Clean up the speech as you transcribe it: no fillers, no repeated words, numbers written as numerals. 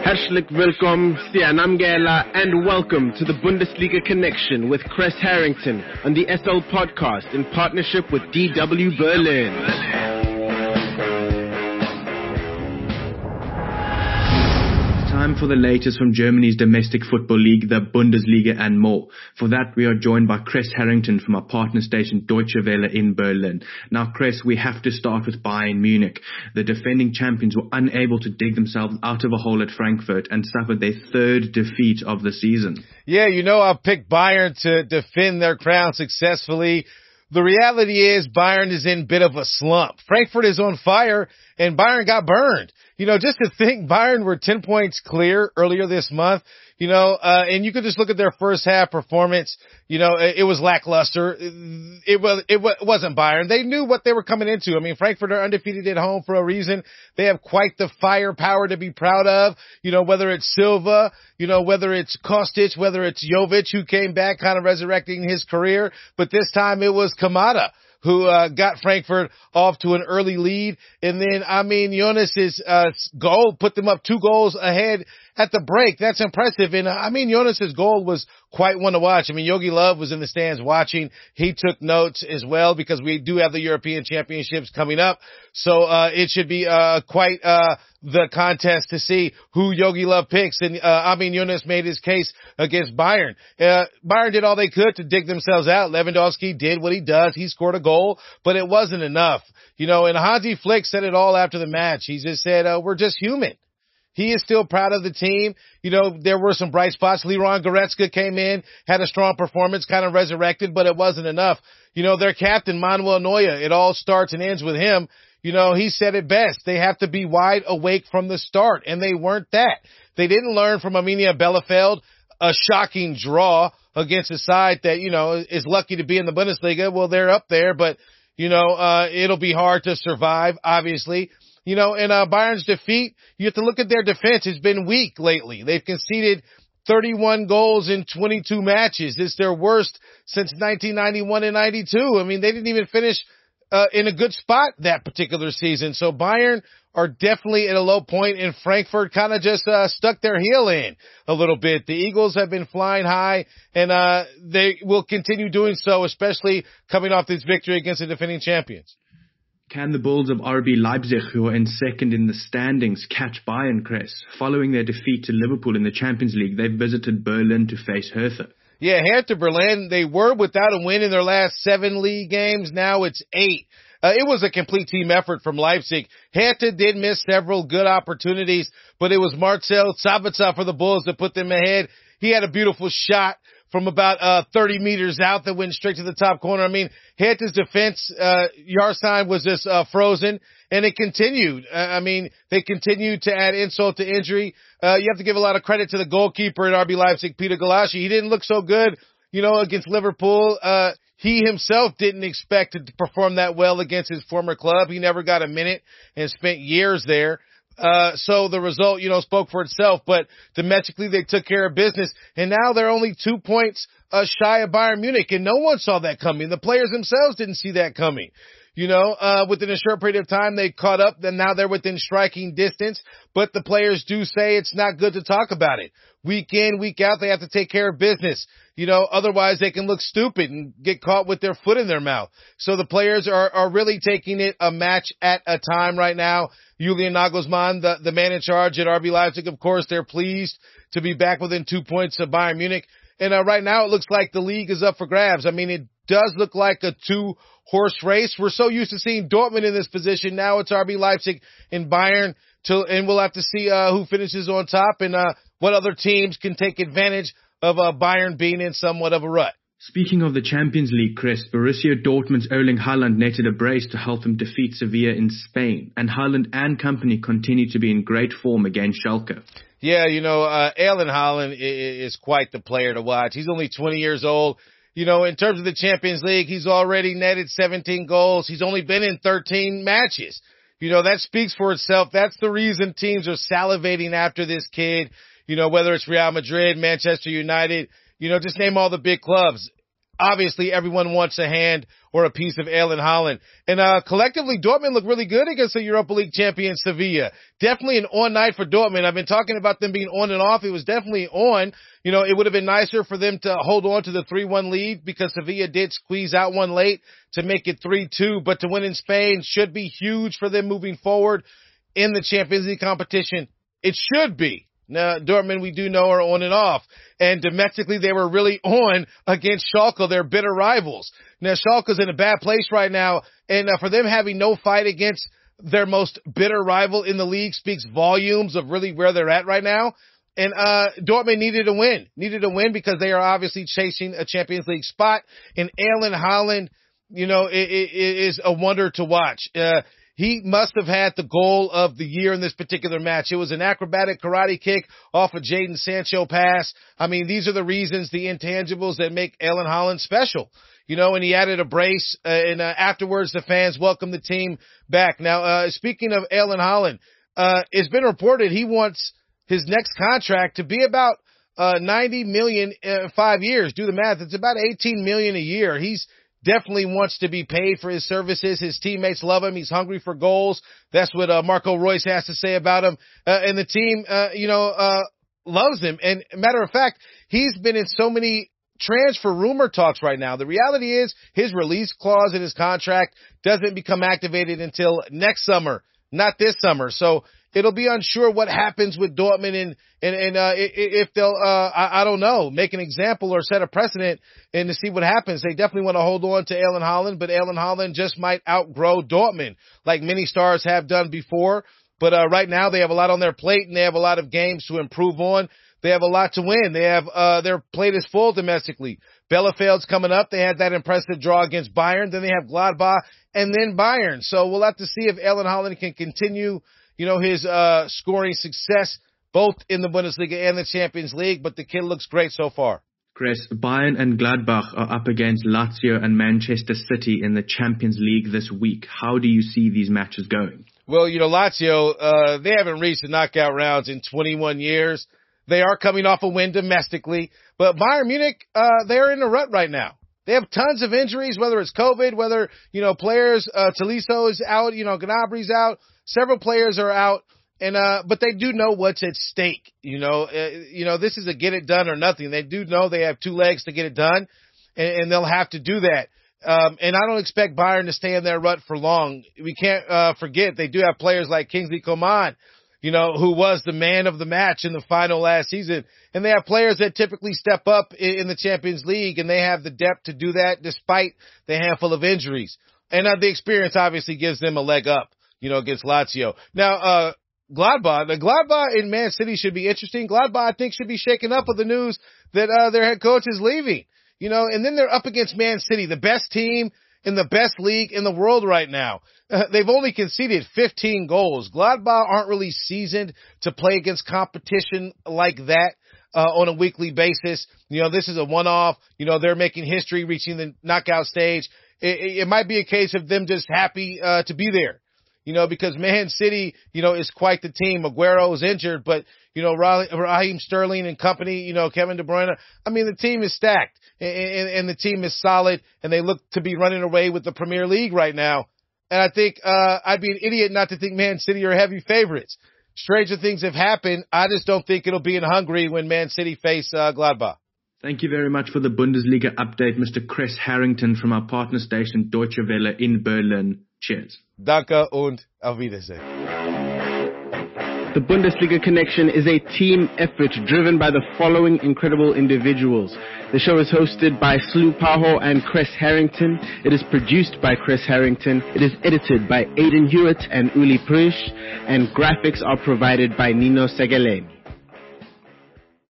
Herzlich willkommen, Sianamgela, and welcome to the Bundesliga Connection with Chris Harrington on the SL Podcast in partnership with DW Berlin. Time for the latest from Germany's domestic football league, the Bundesliga, and more. For that, we are joined by Chris Harrington from our partner station Deutsche Welle in Berlin. Now, Chris, we have to start with Bayern Munich. The defending champions were unable to dig themselves out of a hole at Frankfurt and suffered their third defeat of the season. Yeah, you know, I've picked Bayern to defend their crown successfully. The reality is Bayern is in a bit of a slump. Frankfurt is on fire and Bayern got burned. You know, just to think Bayern were 10 points clear earlier this month, you know, and you could just look at their first half performance. You know, it was lackluster. It wasn't Bayern. They knew what they were coming into. I mean, Frankfurt are undefeated at home for a reason. They have quite the firepower to be proud of. You know, whether it's Silva, you know, whether it's Kostic, whether it's Jovic, who came back kind of resurrecting his career. But this time it was Kamada who got Frankfurt off to an early lead. And then, Amin Younus's goal put them up 2 goals ahead at the break. That's impressive. And Amin Younus's goal was quite one to watch. I mean, Jogi Löw was in the stands watching. He took notes as well because we do have the European Championships coming up. So it should be quite the contest to see who Jogi Löw picks. And Amin Younus made his case against Bayern. Bayern did all they could to dig themselves out. Lewandowski did what he does. He scored a goal, but it wasn't enough. You know, and Hansi Flick said it all after the match. He just said, we're just human. He is still proud of the team. You know, there were some bright spots. Leroy Goretzka came in, had a strong performance, kind of resurrected, but it wasn't enough. You know, their captain, Manuel Neuer, it all starts and ends with him. You know, he said it best. They have to be wide awake from the start, and they weren't that. They didn't learn from Arminia Bielefeld, a shocking draw against a side that, you know, is lucky to be in the Bundesliga. Well, they're up there, but, you know, it'll be hard to survive, obviously. You know, and Bayern's defeat, you have to look at their defense. It's been weak lately. They've conceded 31 goals in 22 matches. It's their worst since 1991 and 92. I mean, they didn't even finish in a good spot that particular season. So Bayern are definitely at a low point, and Frankfurt kind of just stuck their heel in a little bit. The Eagles have been flying high, and they will continue doing so, especially coming off this victory against the defending champions. Can the Bulls of RB Leipzig, who are in second in the standings, catch Bayern, Chris? Following their defeat to Liverpool in the Champions League, they've visited Berlin to face Hertha. Yeah, Hertha Berlin, they were without a win in their last 7 league games. Now it's 8. It was a complete team effort from Leipzig. Hertha did miss several good opportunities, but it was Marcel Sabitzer for the Bulls that put them ahead. He had a beautiful shot from about 30 meters out that went straight to the top corner. I mean, Hertha's defense, Yarstein was just frozen, and it continued. I mean, they continued to add insult to injury. You have to give a lot of credit to the goalkeeper at RB Leipzig, Peter Gulaschi. He didn't look so good, you know, against Liverpool. He himself didn't expect to perform that well against his former club. He never got a minute and spent years there. So the result, you know, spoke for itself, but domestically they took care of business, and now they're only 2 points shy of Bayern Munich, and no one saw that coming. The players themselves didn't see that coming. You know, within a short period of time, they caught up, and now they're within striking distance, but the players do say it's not good to talk about it. Week in, week out, they have to take care of business. You know, otherwise they can look stupid and get caught with their foot in their mouth. So the players are really taking it a match at a time right now. Julian Nagelsmann, the man in charge at RB Leipzig, of course, they're pleased to be back within 2 points of Bayern Munich. And right now it looks like the league is up for grabs. I mean, it does look like a 2-horse race. We're so used to seeing Dortmund in this position. Now it's RB Leipzig and Bayern, and we'll have to see who finishes on top and what other teams can take advantage of Bayern being in somewhat of a rut. Speaking of the Champions League, Chris, Borussia Dortmund's Erling Haaland netted a brace to help them defeat Sevilla in Spain, and Haaland and company continue to be in great form against Schalke. Yeah, you know, Erling Haaland is quite the player to watch. He's only 20 years old. You know, in terms of the Champions League, he's already netted 17 goals. He's only been in 13 matches. You know, that speaks for itself. That's the reason teams are salivating after this kid. You know, whether it's Real Madrid, Manchester United, you know, just name all the big clubs. obviously everyone wants a hand or a piece of Erling Haaland. And collectively, Dortmund looked really good against the Europa League champion Sevilla. Definitely an on night for Dortmund. I've been talking about them being on and off. It was definitely on. You know, it would have been nicer for them to hold on to the 3-1 lead because Sevilla did squeeze out one late to make it 3-2. But to win in Spain should be huge for them moving forward in the Champions League competition. It should be. Now, Dortmund, we do know, are on and off. And domestically, they were really on against Schalke, their bitter rivals. Now, Schalke's in a bad place right now, and for them having no fight against their most bitter rival in the league speaks volumes of really where they're at right now. And Dortmund needed a win because they are obviously chasing a Champions League spot. And Erling Haaland, you know, it is a wonder to watch. He must have had the goal of the year in this particular match. It was an acrobatic karate kick off a Jadon Sancho pass. I mean, these are the reasons, the intangibles that make Erling Haaland special. You know, and he added a brace, and afterwards the fans welcomed the team back. Now, speaking of Erling Haaland, it's been reported he wants his next contract to be about 90 million in 5 years. Do the math. It's about 18 million a year. He's definitely wants to be paid for his services. His teammates love him. He's hungry for goals. That's what Marco Reus has to say about him. And the team, loves him. And matter of fact, he's been in so many transfer rumor talks right now. The reality is his release clause in his contract doesn't become activated until next summer, not this summer. So it'll be unsure what happens with Dortmund and if they'll, I don't know, make an example or set a precedent and to see what happens. They definitely want to hold on to Erling Haaland, but Erling Haaland just might outgrow Dortmund like many stars have done before. But right now they have a lot on their plate and they have a lot of games to improve on. They have a lot to win. They have, their plate is full domestically. Bielefeld's coming up. They had that impressive draw against Bayern. Then they have Gladbach and then Bayern. So we'll have to see if Erling Haaland can continue, you know, his, scoring success both in the Bundesliga and the Champions League, but the kid looks great so far. Chris, Bayern and Gladbach are up against Lazio and Manchester City in the Champions League this week. How do you see these matches going? Well, you know, Lazio, they haven't reached the knockout rounds in 21 years. They are coming off a win domestically, but Bayern Munich, they're in a rut right now. They have tons of injuries, whether it's COVID, whether, you know, players, Tolisso is out, you know, Gnabry's out, several players are out. And, but they do know what's at stake. You know, this is a get it done or nothing. They do know they have two legs to get it done and they'll have to do that. And I don't expect Bayern to stay in their rut for long. We can't, forget they do have players like Kingsley Coman, you know, who was the man of the match in the final last season. And they have players that typically step up in the Champions League and they have the depth to do that despite the handful of injuries. And, the experience obviously gives them a leg up, you know, against Lazio. Now, Gladbach in Man City should be interesting. Gladbach, I think, should be shaken up with the news that their head coach is leaving. You know, and then they're up against Man City, the best team in the best league in the world right now. They've only conceded 15 goals. Gladbach aren't really seasoned to play against competition like that on a weekly basis. You know, this is a one-off. You know, they're making history, reaching the knockout stage. It might be a case of them just happy to be there. You know, because Man City, you know, is quite the team. Aguero is injured, but, you know, Raheem Sterling and company, you know, Kevin De Bruyne. I mean, the team is stacked and the team is solid and they look to be running away with the Premier League right now. And I think, I'd be an idiot not to think Man City are heavy favorites. Stranger things have happened. I just don't think it'll be in Hungary when Man City face, Gladbach. Thank you very much for the Bundesliga update, Mr. Chris Harrington from our partner station Deutsche Welle in Berlin. Cheers. Danke und auf Wiedersehen. The Bundesliga Connection is a team effort driven by the following incredible individuals. The show is hosted by Slu Paho and Chris Harrington. It is produced by Chris Harrington. It is edited by Aidan Hewitt and Uli Prush. And graphics are provided by Nino Segalen.